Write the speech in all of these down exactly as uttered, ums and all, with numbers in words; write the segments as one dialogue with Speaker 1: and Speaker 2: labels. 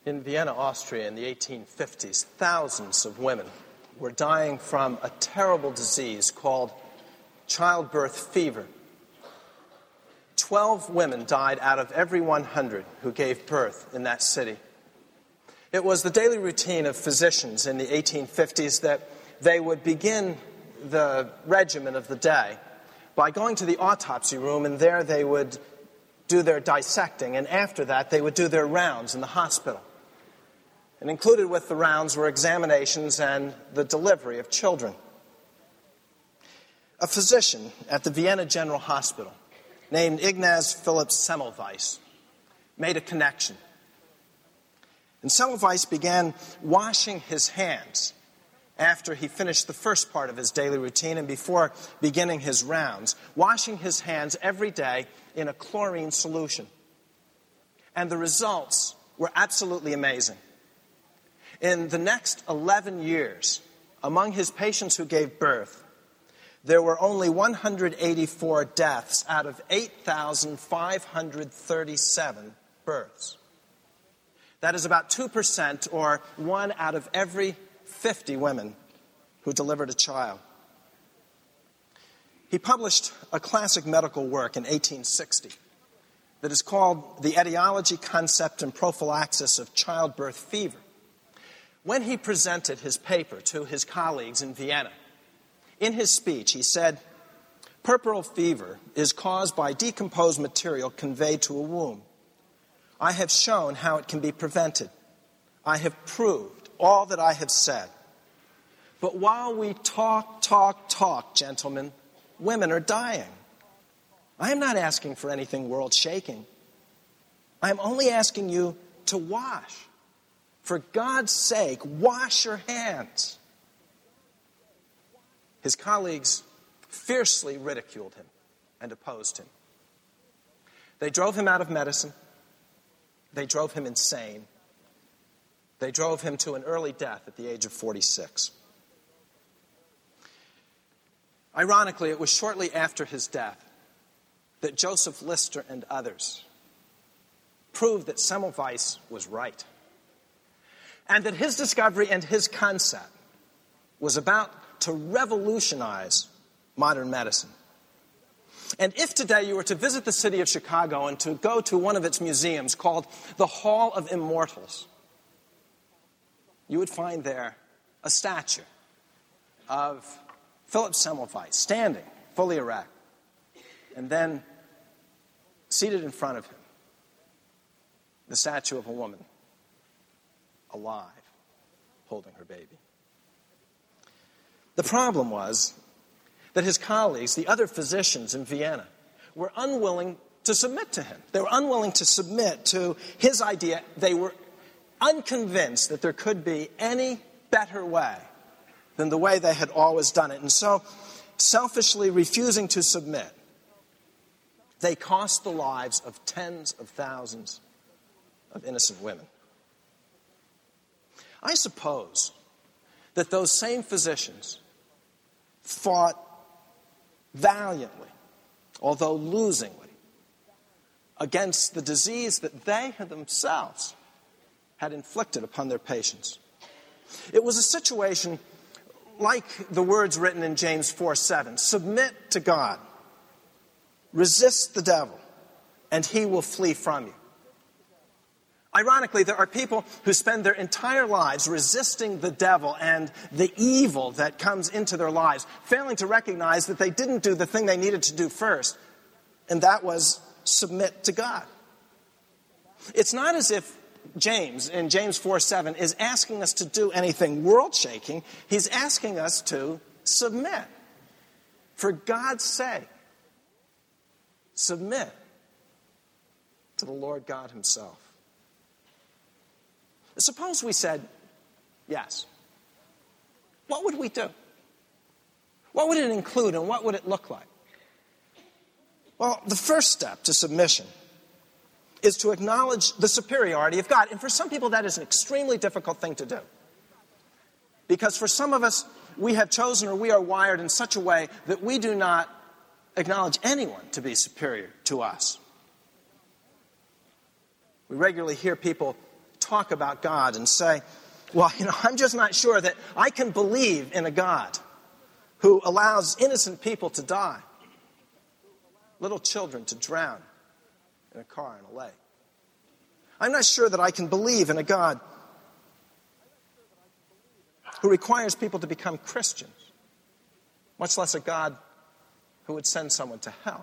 Speaker 1: In Vienna, Austria, in the eighteen fifties, thousands of women were dying from a terrible disease called childbirth fever. Twelve women died out of every one hundred who gave birth in that city. It was the daily routine of physicians in the eighteen fifties that they would begin the regimen of the day by going to the autopsy room, and there they would do their dissecting, and after that they would do their rounds in the hospital. And included with the rounds were examinations and the delivery of children. A physician at the Vienna General Hospital named Ignaz Philipp Semmelweis made a connection. And Semmelweis began washing his hands after he finished the first part of his daily routine and before beginning his rounds, washing his hands every day in a chlorine solution. And the results were absolutely amazing. In the next eleven years, among his patients who gave birth, there were only one hundred eighty-four deaths out of eight thousand five hundred thirty-seven births. That is about two percent, or one out of every fifty women who delivered a child. He published a classic medical work in eighteen sixty that is called The Etiology, Concept, and Prophylaxis of Childbirth Fever. When he presented his paper to his colleagues in Vienna, in his speech he said, "Puerperal fever is caused by decomposed material conveyed to a womb. I have shown how it can be prevented. I have proved all that I have said. But while we talk, talk, talk, gentlemen, women are dying. I am not asking for anything world-shaking. I am only asking you to wash. For God's sake, wash your hands." His colleagues fiercely ridiculed him and opposed him. They drove him out of medicine. They drove him insane. They drove him to an early death at the age of forty-six. Ironically, it was shortly after his death that Joseph Lister and others proved that Semmelweis was right, and that his discovery and his concept was about to revolutionize modern medicine. And if today you were to visit the city of Chicago and to go to one of its museums called the Hall of Immortals, you would find there a statue of Philipp Semmelweis standing fully erect, and then seated in front of him, the statue of a woman alive, holding her baby. The problem was that his colleagues, the other physicians in Vienna, were unwilling to submit to him. They were unwilling to submit to his idea. They were unconvinced that there could be any better way than the way they had always done it. And so, selfishly refusing to submit, they cost the lives of tens of thousands of innocent women. I suppose that those same physicians fought valiantly, although losingly, against the disease that they themselves had inflicted upon their patients. It was a situation like the words written in James four seven, "Submit to God, resist the devil, and he will flee from you." Ironically, there are people who spend their entire lives resisting the devil and the evil that comes into their lives, failing to recognize that they didn't do the thing they needed to do first, and that was submit to God. It's not as if James, in James four seven, is asking us to do anything world-shaking. He's asking us to submit. For God's sake, submit to the Lord God himself. Suppose we said yes. What would we do? What would it include, and what would it look like? Well, the first step to submission is to acknowledge the superiority of God. And for some people, that is an extremely difficult thing to do. Because for some of us, we have chosen, or we are wired in such a way that we do not acknowledge anyone to be superior to us. We regularly hear people talk about God and say, well, you know, I'm just not sure that I can believe in a God who allows innocent people to die, little children to drown in a car in a lake. I'm not sure that I can believe in a God who requires people to become Christians, much less a God who would send someone to hell.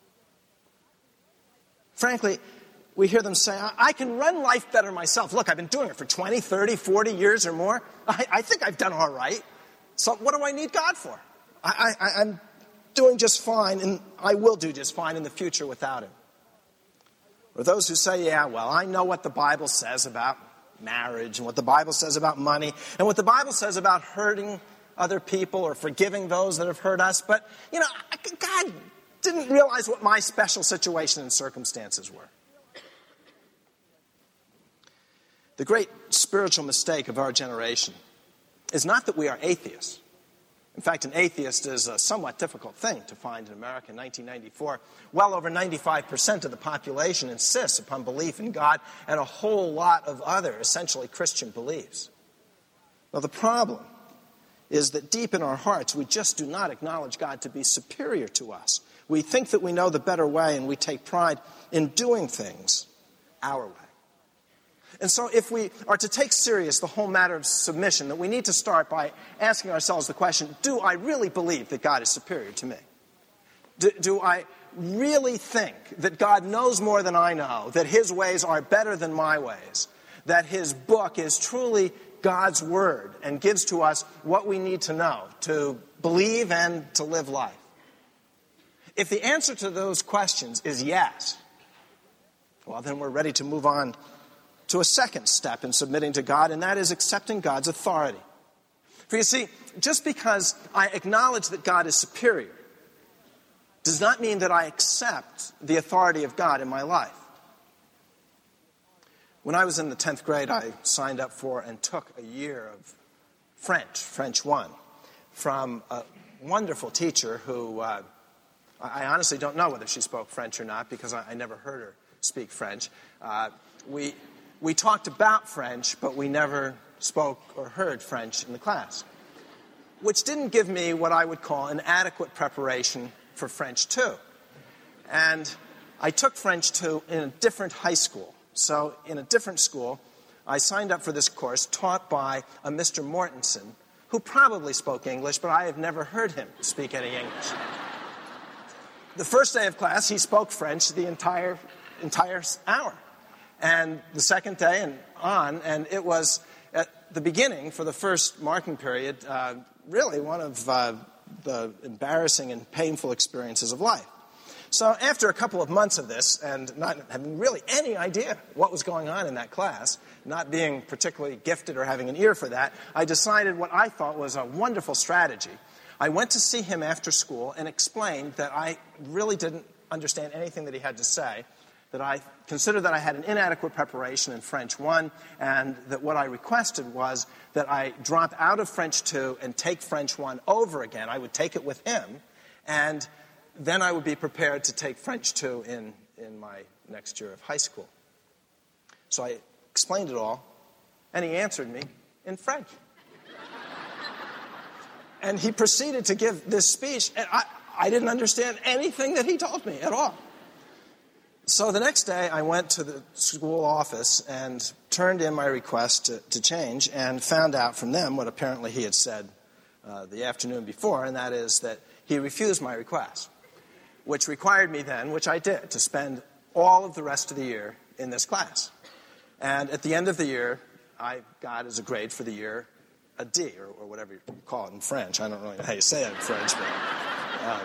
Speaker 1: Frankly, we hear them say, I can run life better myself. Look, I've been doing it for twenty, thirty, forty years or more. I, I think I've done all right. So what do I need God for? I, I, I'm doing just fine, and I will do just fine in the future without him. Or those who say, yeah, well, I know what the Bible says about marriage and what the Bible says about money and what the Bible says about hurting other people or forgiving those that have hurt us. But, you know, God didn't realize what my special situation and circumstances were. The great spiritual mistake of our generation is not that we are atheists. In fact, an atheist is a somewhat difficult thing to find in America in nineteen ninety-four. Well over ninety-five percent of the population insists upon belief in God and a whole lot of other essentially Christian beliefs. Now, the problem is that deep in our hearts, we just do not acknowledge God to be superior to us. We think that we know the better way, and we take pride in doing things our way. And so if we are to take serious the whole matter of submission, that we need to start by asking ourselves the question, do I really believe that God is superior to me? Do, do I really think that God knows more than I know, that his ways are better than my ways, that his book is truly God's word and gives to us what we need to know to believe and to live life? If the answer to those questions is yes, well, then we're ready to move on to a second step in submitting to God, and that is accepting God's authority. For you see, just because I acknowledge that God is superior does not mean that I accept the authority of God in my life. When I was in the tenth grade, I signed up for and took a year of French, French one, from a wonderful teacher who, uh, I honestly don't know whether she spoke French or not because I, I never heard her speak French. Uh, we... We talked about French, but we never spoke or heard French in the class, which didn't give me what I would call an adequate preparation for French two. And I took French two in a different high school. So in a different school, I signed up for this course taught by a Mister Mortensen, who probably spoke English, but I have never heard him speak any English. The first day of class, he spoke French the entire, entire hour. And the second day and on, and it was at the beginning, for the first marking period, uh, really one of uh, the embarrassing and painful experiences of life. So after a couple of months of this, and not having really any idea what was going on in that class, not being particularly gifted or having an ear for that, I decided what I thought was a wonderful strategy. I went to see him after school and explained that I really didn't understand anything that he had to say, that I considered that I had an inadequate preparation in French one, and that what I requested was that I drop out of French two and take French one over again. I would take it with him, and then I would be prepared to take French two in, in my next year of high school. So I explained it all, and he answered me in French. And he proceeded to give this speech, and I, I didn't understand anything that he told me at all. So the next day, I went to the school office and turned in my request to, to change and found out from them what apparently he had said uh, the afternoon before, and that is that he refused my request, which required me then, which I did, to spend all of the rest of the year in this class. And at the end of the year, I got as a grade for the year a D, or, or whatever you call it in French. I don't really know how you say it in French, but... Um,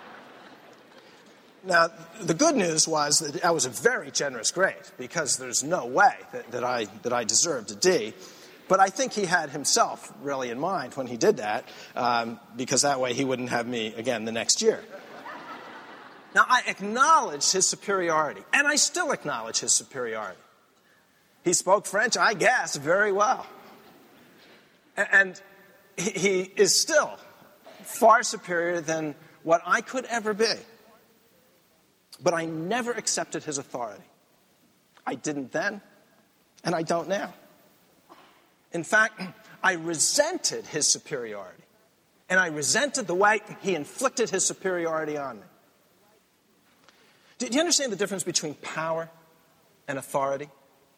Speaker 1: Now, the good news was that that was a very generous grade, because there's no way that, that I that I deserved a D. But I think he had himself really in mind when he did that, um, because that way he wouldn't have me again the next year. Now, I acknowledged his superiority, and I still acknowledge his superiority. He spoke French, I guess, very well. And he, he is still far superior than what I could ever be. But I never accepted his authority. I didn't then, and I don't now. In fact, I resented his superiority, and I resented the way he inflicted his superiority on me. Do you understand the difference between power and authority?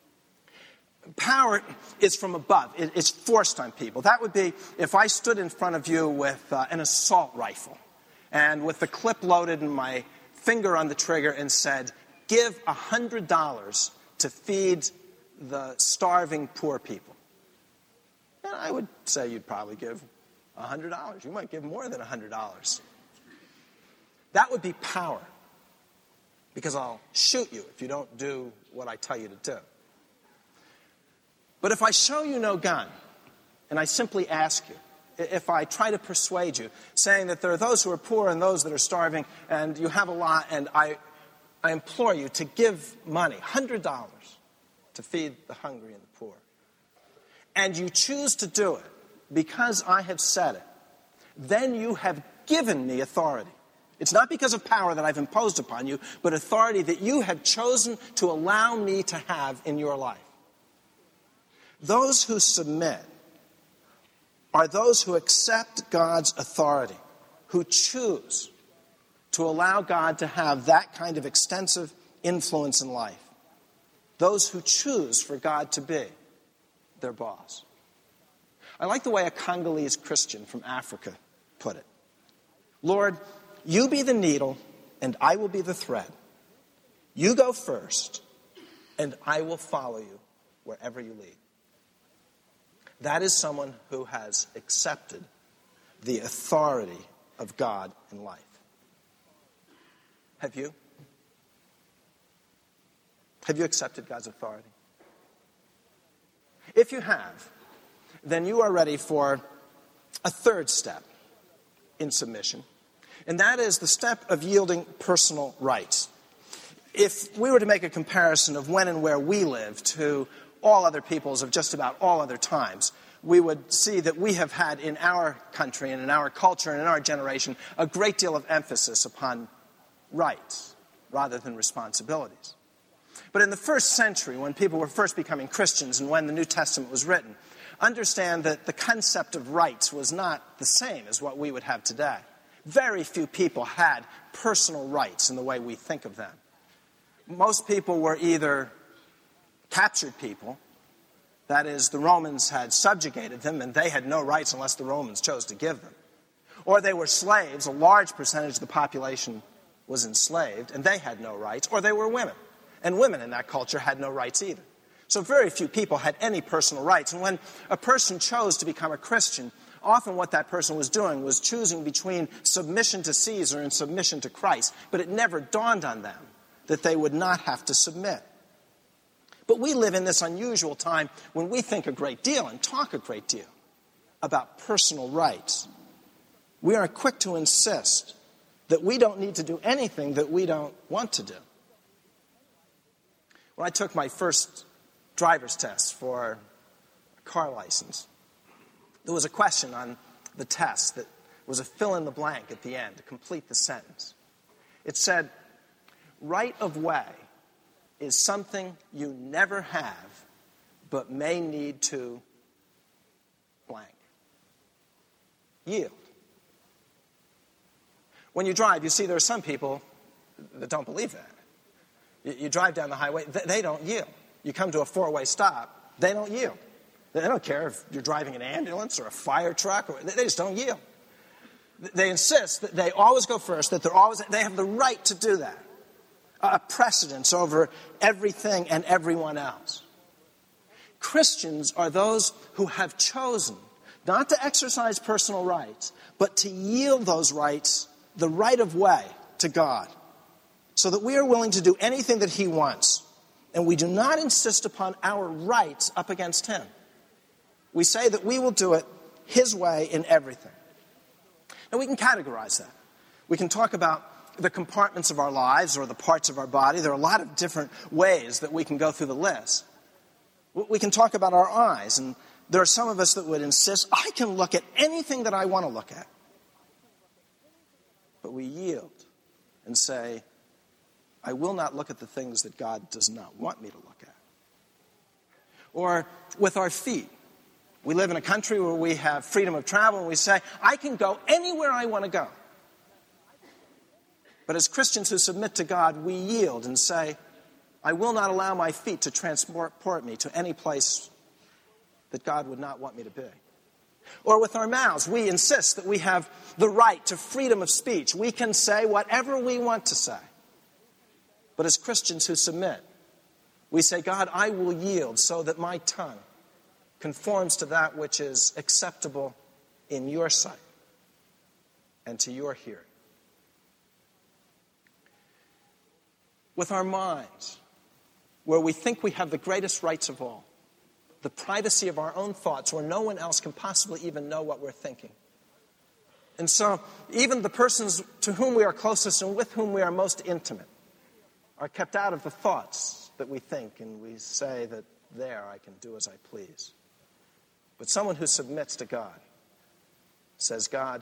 Speaker 1: Power is from above. It's forced on people. That would be if I stood in front of you with uh, an assault rifle and with the clip loaded and my finger on the trigger and said, give one hundred dollars to feed the starving poor people. And I would say you'd probably give one hundred dollars. You might give more than one hundred dollars. That would be power, because I'll shoot you if you don't do what I tell you to do. But if I show you no gun, and I simply ask you, if I try to persuade you, saying that there are those who are poor and those that are starving, and you have a lot, and I, I implore you to give money, one hundred dollars, to feed the hungry and the poor, and you choose to do it because I have said it, then you have given me authority. It's not because of power that I've imposed upon you, but authority that you have chosen to allow me to have in your life. Those who submit are those who accept God's authority, who choose to allow God to have that kind of extensive influence in life. Those who choose for God to be their boss. I like the way a Congolese Christian from Africa put it. Lord, you be the needle, and I will be the thread. You go first, and I will follow you wherever you lead. That is someone who has accepted the authority of God in life. Have you? Have you accepted God's authority? If you have, then you are ready for a third step in submission, and that is the step of yielding personal rights. If we were to make a comparison of when and where we live to all other peoples of just about all other times, we would see that we have had in our country and in our culture and in our generation a great deal of emphasis upon rights rather than responsibilities. But in the first century, when people were first becoming Christians and when the New Testament was written, understand that the concept of rights was not the same as what we would have today. Very few people had personal rights in the way we think of them. Most people were either captured people, that is, the Romans had subjugated them and they had no rights unless the Romans chose to give them. Or they were slaves, a large percentage of the population was enslaved and they had no rights. Or they were women, and women in that culture had no rights either. So very few people had any personal rights. And when a person chose to become a Christian, often what that person was doing was choosing between submission to Caesar and submission to Christ. But it never dawned on them that they would not have to submit. But we live in this unusual time when we think a great deal and talk a great deal about personal rights. We are quick to insist that we don't need to do anything that we don't want to do. When I took my first driver's test for a car license, there was a question on the test that was a fill-in-the-blank at the end to complete the sentence. It said, right of way is something you never have but may need to blank. Yield. When you drive, you see there are some people that don't believe that. You, you drive down the highway, they, they don't yield. You come to a four-way stop, they don't yield. They don't care if you're driving an ambulance or a fire truck, or, they just don't yield. They insist that they always go first, that they're always, they have the right to do that. A precedence over everything and everyone else. Christians are those who have chosen not to exercise personal rights, but to yield those rights, the right of way, to God, so that we are willing to do anything that He wants, and we do not insist upon our rights up against Him. We say that we will do it His way in everything. Now, we can categorize that. We can talk about the compartments of our lives or the parts of our body. There are a lot of different ways that we can go through the list. We can talk about our eyes, and there are some of us that would insist, I can look at anything that I want to look at. But we yield and say, I will not look at the things that God does not want me to look at. Or with our feet. We live in a country where we have freedom of travel, and we say, I can go anywhere I want to go. But as Christians who submit to God, we yield and say, I will not allow my feet to transport me to any place that God would not want me to be. Or with our mouths, we insist that we have the right to freedom of speech. We can say whatever we want to say. But as Christians who submit, we say, God, I will yield so that my tongue conforms to that which is acceptable in your sight and to your hearing. With our minds, where we think we have the greatest rights of all, the privacy of our own thoughts, where no one else can possibly even know what we're thinking. And so, even the persons to whom we are closest and with whom we are most intimate are kept out of the thoughts that we think, and we say that there I can do as I please. But someone who submits to God says, God,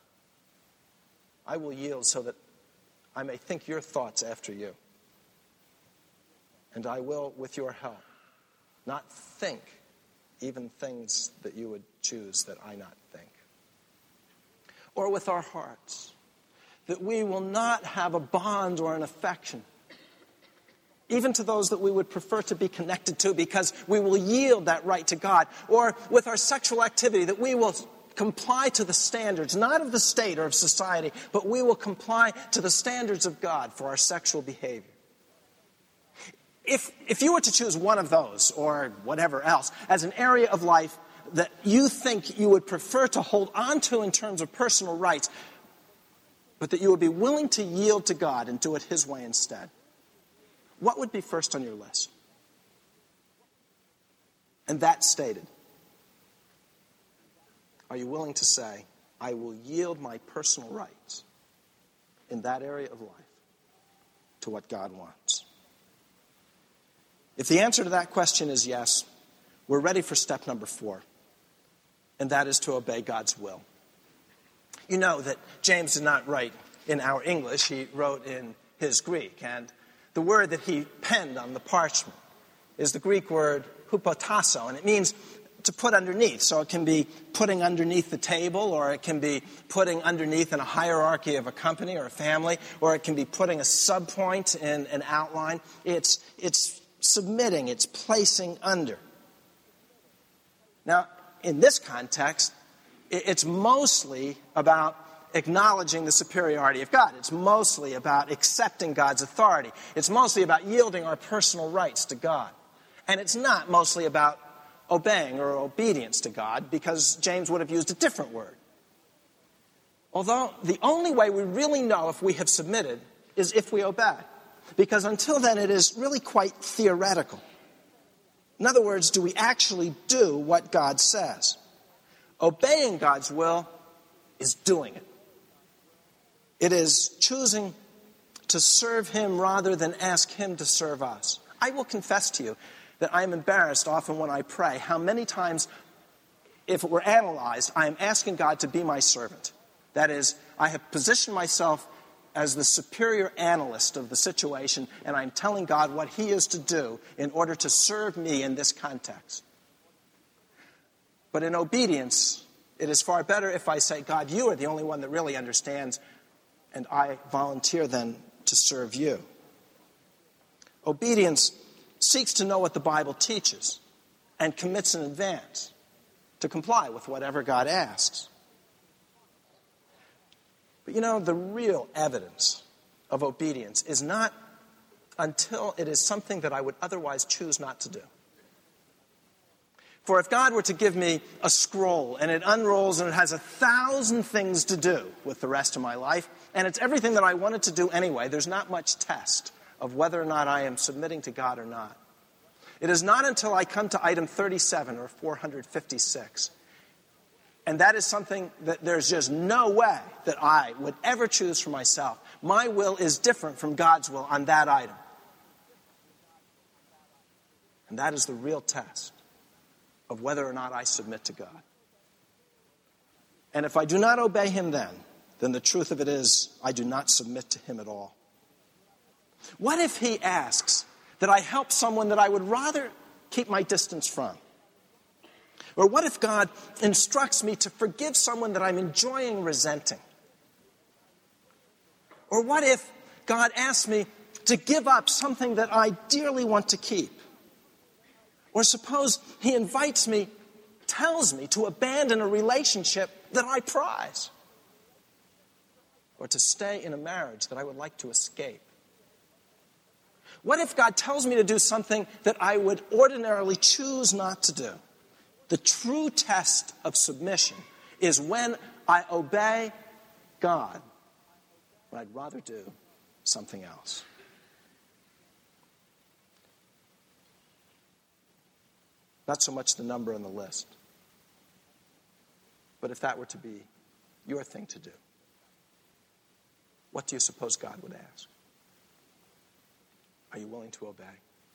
Speaker 1: I will yield so that I may think your thoughts after you. And I will, with your help, not think even things that you would choose that I not think. Or with our hearts, that we will not have a bond or an affection, even to those that we would prefer to be connected to, because we will yield that right to God. Or with our sexual activity, that we will comply to the standards, not of the state or of society, but we will comply to the standards of God for our sexual behavior. If, if you were to choose one of those, or whatever else, as an area of life that you think you would prefer to hold on to in terms of personal rights, but that you would be willing to yield to God and do it His way instead, what would be first on your list? And that stated, are you willing to say, I will yield my personal rights in that area of life to what God wants? If the answer to that question is yes, we're ready for step number four, and that is to obey God's will. You know that James did not write in our English, he wrote in his Greek, and the word that he penned on the parchment is the Greek word hupotasso, and it means to put underneath. So it can be putting underneath the table, or it can be putting underneath in a hierarchy of a company or a family, or it can be putting a subpoint in an outline. It's, it's submitting, it's placing under. Now, in this context, it's mostly about acknowledging the superiority of God. It's mostly about accepting God's authority. It's mostly about yielding our personal rights to God. And it's not mostly about obeying or obedience to God, because James would have used a different word. Although the only way we really know if we have submitted is if we obey. Because until then, it is really quite theoretical. In other words, do we actually do what God says? Obeying God's will is doing it. It is choosing to serve Him rather than ask Him to serve us. I will confess to you that I am embarrassed often when I pray how many times, if it were analyzed, I am asking God to be my servant. That is, I have positioned myself as the superior analyst of the situation, and I'm telling God what He is to do in order to serve me in this context. But in obedience, it is far better if I say, God, you are the only one that really understands, and I volunteer then to serve you. Obedience seeks to know what the Bible teaches and commits in advance to comply with whatever God asks. But you know, the real evidence of obedience is not until it is something that I would otherwise choose not to do. For if God were to give me a scroll and it unrolls and it has a thousand things to do with the rest of my life, and it's everything that I wanted to do anyway, there's not much test of whether or not I am submitting to God or not. It is not until I come to item thirty-seven or four hundred fifty-six, and that is something that there's just no way that I would ever choose for myself. My will is different from God's will on that item. And that is the real test of whether or not I submit to God. And if I do not obey Him then, then the truth of it is I do not submit to Him at all. What if He asks that I help someone that I would rather keep my distance from? Or what if God instructs me to forgive someone that I'm enjoying resenting? Or what if God asks me to give up something that I dearly want to keep? Or suppose he invites me, tells me to abandon a relationship that I prize, or to stay in a marriage that I would like to escape. What if God tells me to do something that I would ordinarily choose not to do? The true test of submission is when I obey God, when I'd rather do something else. Not so much the number on the list, but if that were to be your thing to do, what do you suppose God would ask? Are you willing to obey?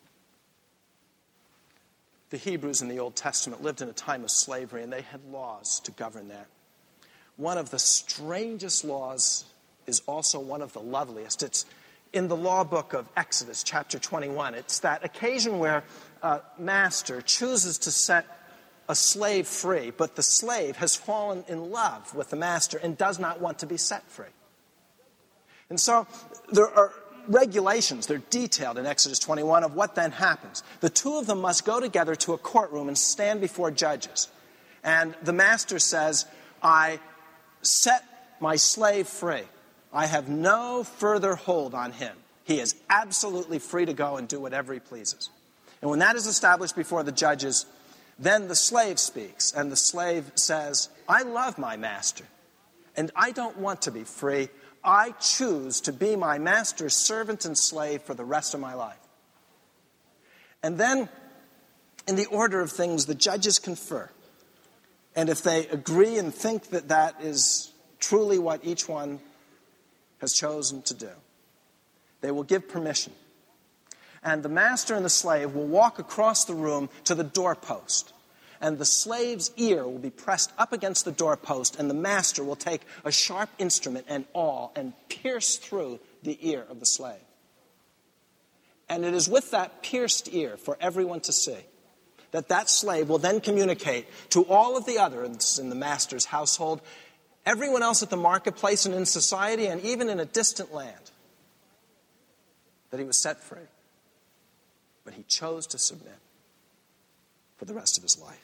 Speaker 1: The Hebrews in the Old Testament lived in a time of slavery, and they had laws to govern that. One of the strangest laws is also one of the loveliest. It's in the law book of Exodus, chapter twenty-one. It's that occasion where a master chooses to set a slave free, but the slave has fallen in love with the master and does not want to be set free. And so there are regulations, they're detailed in Exodus twenty-one, of what then happens. The two of them must go together to a courtroom and stand before judges. And the master says, I set my slave free. I have no further hold on him. He is absolutely free to go and do whatever he pleases. And when that is established before the judges, then the slave speaks, and the slave says, I love my master, and I don't want to be free. I choose to be my master's servant and slave for the rest of my life. And then, in the order of things, the judges confer. And if they agree and think that that is truly what each one has chosen to do, they will give permission. And the master and the slave will walk across the room to the doorpost. And the slave's ear will be pressed up against the doorpost, and the master will take a sharp instrument and awl and pierce through the ear of the slave. And it is with that pierced ear for everyone to see that that slave will then communicate to all of the others in the master's household, everyone else at the marketplace and in society, and even in a distant land, that he was set free. But he chose to submit for the rest of his life.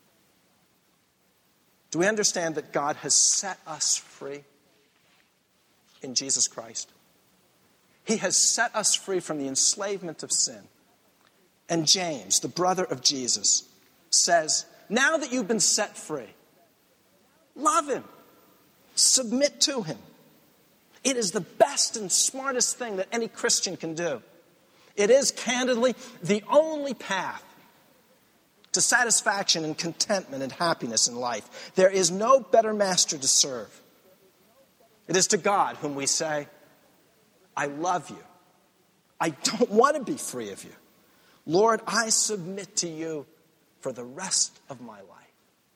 Speaker 1: Do we understand that God has set us free in Jesus Christ? He has set us free from the enslavement of sin. And James, the brother of Jesus, says, now that you've been set free, love him. Submit to him. It is the best and smartest thing that any Christian can do. It is, candidly, the only path to satisfaction and contentment and happiness in life. There is no better master to serve. It is to God whom we say, I love you. I don't want to be free of you. Lord, I submit to you for the rest of my life.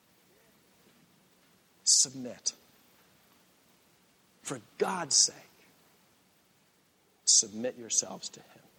Speaker 1: Submit. For God's sake, submit yourselves to him.